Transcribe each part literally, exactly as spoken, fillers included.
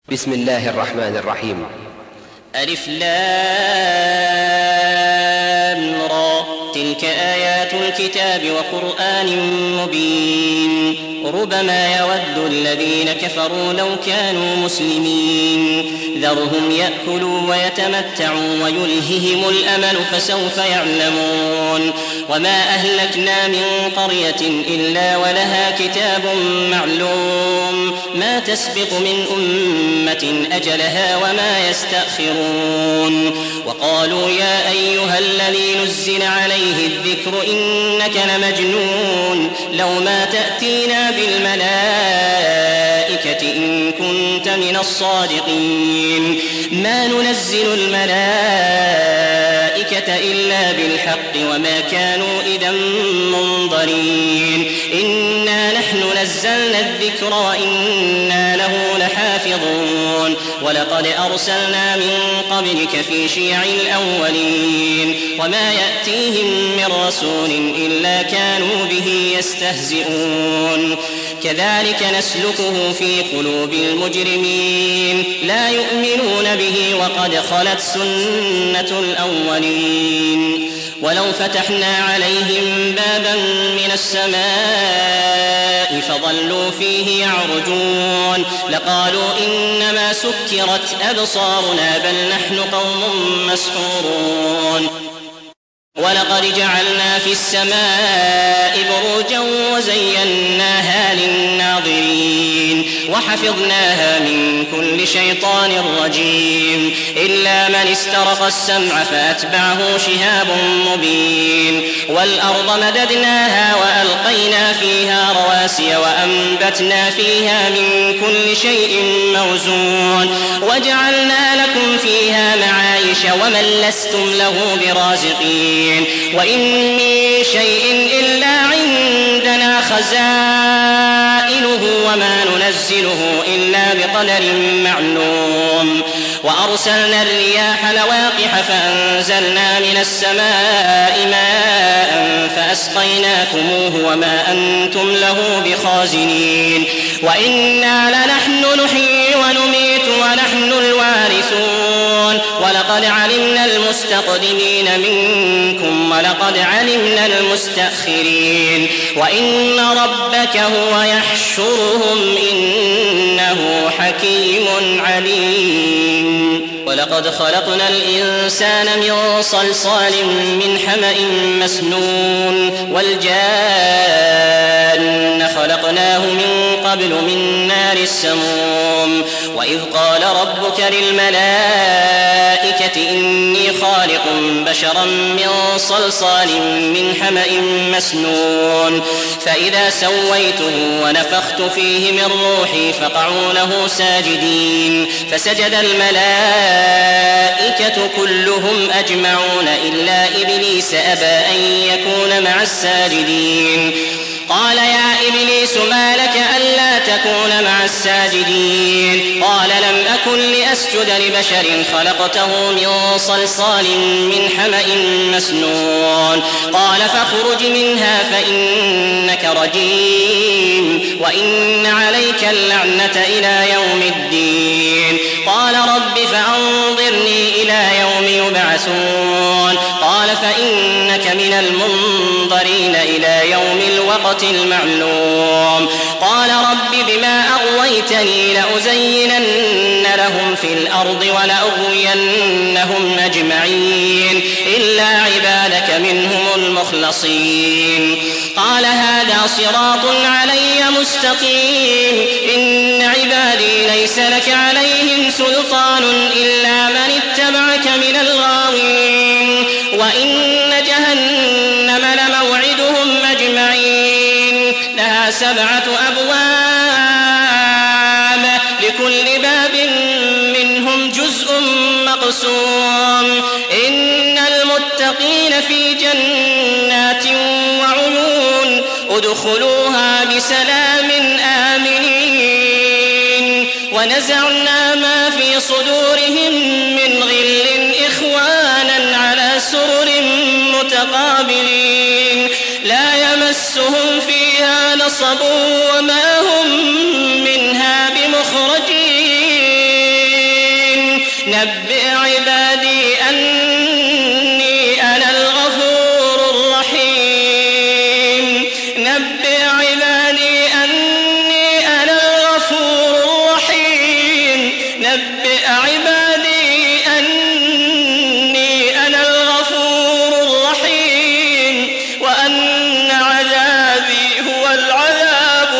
بسم الله الرحمن الرحيم. ألف لام را، تلك آيات الكتاب وقرآن مبين. ربما يود الذين كفروا لو كانوا مسلمين. ذرهم يأكلوا ويتمتعوا ويلههم الأمل فسوف يعلمون. وما أهلكنا من قرية إلا ولها كتاب معلوم، ما تسبق من أمة أجلها وما يستأخرون. وقالوا يا أيها الذي نزل عليه الذكر إنك لمجنون، لو ما تأتينا بالملائكة إن كنت من الصادقين. ما ننزل الملائكة إلا بالحق وما كانوا إذا منظرين. إنا نحن نزلنا الذكر وإنا له لحافظون. ولقد أرسلنا من قبلك في شيع الأولين، وما يأتيهم من رسول إلا كانوا به يستهزئون. كذلك نسلكه في قلوب المجرمين، لا يؤمنون به وقد خلت سنة الأولين. ولو فتحنا عليهم بابا من السماء فظلوا فيه يعرجون لقالوا إنما سكرت أبصارنا بل نحن قوم مسحورون. ولقد جعلنا في السماء بروجا وزيناها للناظرين وحفظناها من كل شيطان رجيم إلا من استرق السمع فأتبعه شهاب مبين. والأرض مددناها وألقينا فيها رواسي وأنبتنا فيها من كل شيء موزون وجعلنا لكم فيها معايش ومن لستم له برازقين. وإن من شيء إلا عندنا خزائنه وما ننزله إلا بقدر معلوم. وأرسلنا الرياح لواقح فأنزلنا من السماء ماء فأسقيناكموه وما أنتم له بخازنين. وإنا لنحن نحيي ونميت ونحن الوارثون. ولقد علمنا المستقدمين منكم ولقد علمنا المستأخرين. وإن ربك هو يحشرهم إنه حكيم عليم. ولقد خلقنا الإنسان من صلصال من حمأ مسنون والجان خلقناه من قبل من نار السموم. وإذ قال ربك للملائكة إني خالق بشرا من صلصال من حمأ مسنون فإذا سويته ونفخت فيه من روحي فقعوا له ساجدين. فسجد الملائكة كلهم أجمعون إلا إبليس أبى أن يكون مع الساجدين. قال يا إبليس ما لك ألا تكون مع الساجدين؟ قال لم أكن لأسجد لبشر خلقته من صلصال من حمأ مسنون. قال فاخرج منها فإنك رجيم وإن عليك اللعنة إلى يوم الدين. قال رب فأنظرني إلى يوم يبعثون. قال فإنك من المنظرين إلى يوم الوقت المعلوم. قال رب بما أغويتني لأزينن لهم في الأرض ولأغوينهم أجمعين إلا عبادك منهم المخلصين. قال هذا صراط علي مستقيم إن عبادي ليس لك عليهم سلطان إلا من اتبعك من الغاوين. وإن جهنم لموعدهم أجمعين لها سبعة أبواب لكل باب منهم جزء مقسوم. إن المتقين في جنات وعيون ادخلوها بسلام آمنين. ونزعنا ما في صدورهم من غل إخوانا على سرر متقابلين لا يمسهم فيها نصب وما هم منها بمخرجين. نبئ عبادي أني أنا الغفور الرحيم نبئ عبادي أني أنا الغفور الرحيم نبئ عبادي أني أنا الغفور الرحيم وأن عذابي هو العذاب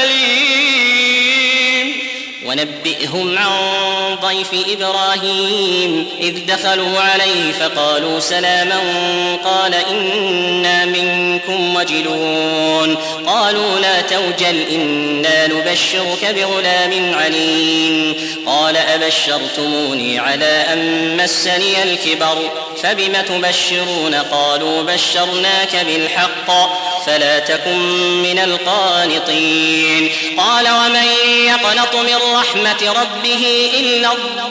الأليم ونبئهم عن ضيف إبراهيم إذ دخلوا عليه فقالوا سلاما قال إنا منكم وجلون قالوا لا توجل إنا نبشرك بغلام عليم قال أبشرتموني على أن مسني الكبر فبم تبشرون قالوا بشرناك بالحق فلا تكن من القانطين قال ومن يقنط من رحمة ربه إلا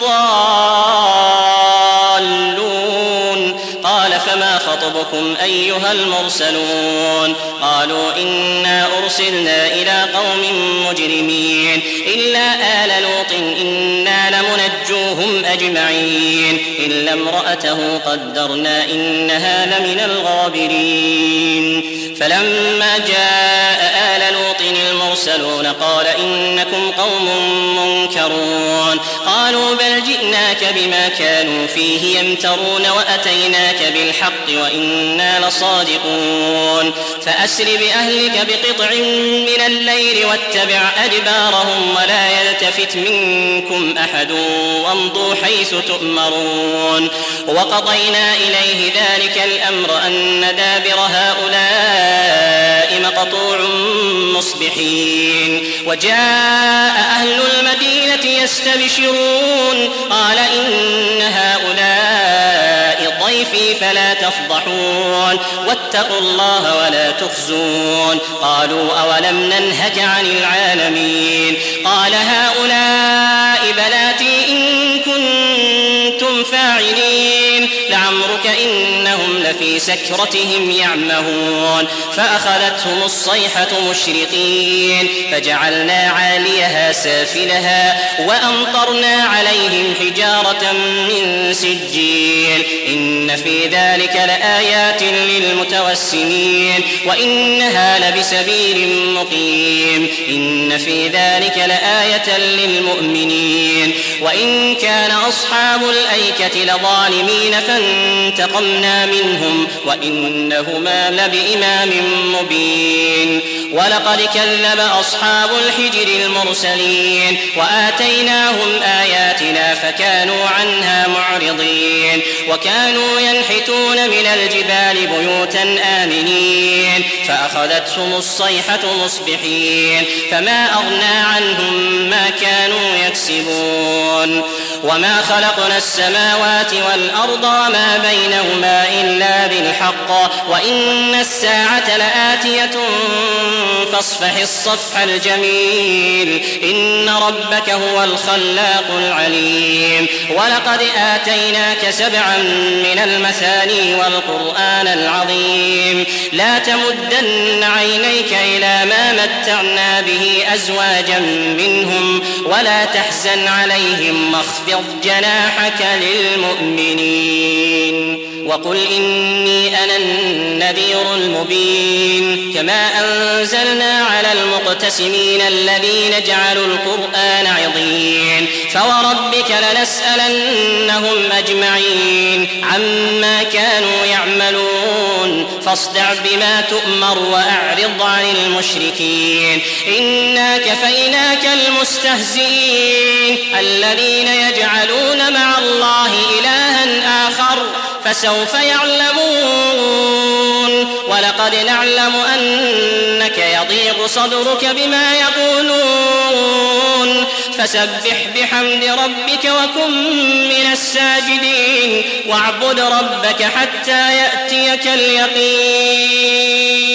الضالون قال فما خطبكم أيها المرسلون قالوا إنا أرسلنا إلى قوم مجرمين إلا آل لوط إنا لمنجوهم أجمعين إلا امرأته قدرنا إنها لمن الغابرين فلما جاء آل لوط المرسلون قال إنكم قوم منكرون قالوا بل جئناك بما كانوا فيه يمترون وأتيناك بالحق وإنا لصادقون فأسر بأهلك بقطع من الليل واتبع أدبارهم ولا يلتفت منكم أحد وامضوا حيث تؤمرون وقضينا إليه ذلك الأمر أن دابر هؤلاء مقطوع مصبحين وجاء أهل المدينة يستبشرون قال إن هؤلاء ضيفي فلا تفضحون واتقوا الله ولا تخزون قالوا أولم ننهك عن العالمين قال هؤلاء بناتي إن كنتم فاعلين لعمرك إنهم لفي سكرتهم يعمهون فأخذتهم الصيحة مشرقين فجعلنا عاليها سافلها وأمطرنا عليهم حجارة من سجيل إن في ذلك لآيات للمتوسمين وإنها لبسبيل مقيم إن في ذلك لآية للمؤمنين وإن كان أصحاب الأيكة لظالمين فانتقمنا منهم وإنهما لبإمام مبين ولقد كذب أصحاب الحجر المرسلين وآتيناهم آياتنا فكانوا عنها معرضين وكانوا ينحتون من الجبال بيوتا آمنين فأخذتهم الصيحة مصبحين فما أغنى عنهم ما كانوا يكسبون وما خلقنا السماوات والأرض وما بينهما إلا بالحق وإن الساعة لآتية فاصفح الصفح الجميل إن ربك هو الخلاق العليم ولقد آتيناك سبعا من المثاني والقرآن العظيم لا تمدن عينيك إلى ما متعنا به أزواجا منهم ولا تحزن عليهم واخفض جناحك للمؤمنين وقل إني أنا النذير المبين كما أنزلنا على المقتسمين الذين جعلوا القرآن عضين فوربك لنسألنهم أجمعين عما كانوا يعملون فاصدع بما تؤمر وأعرض عن المشركين إنا كفيناك المستهزئين الذين يجعلون مع الله إلها آخر فسوف يعلمون ولقد نعلم أنك يضيق صدرك بما يقولون فسبح بحمد ربك وكن من الساجدين واعبد ربك حتى يأتيك اليقين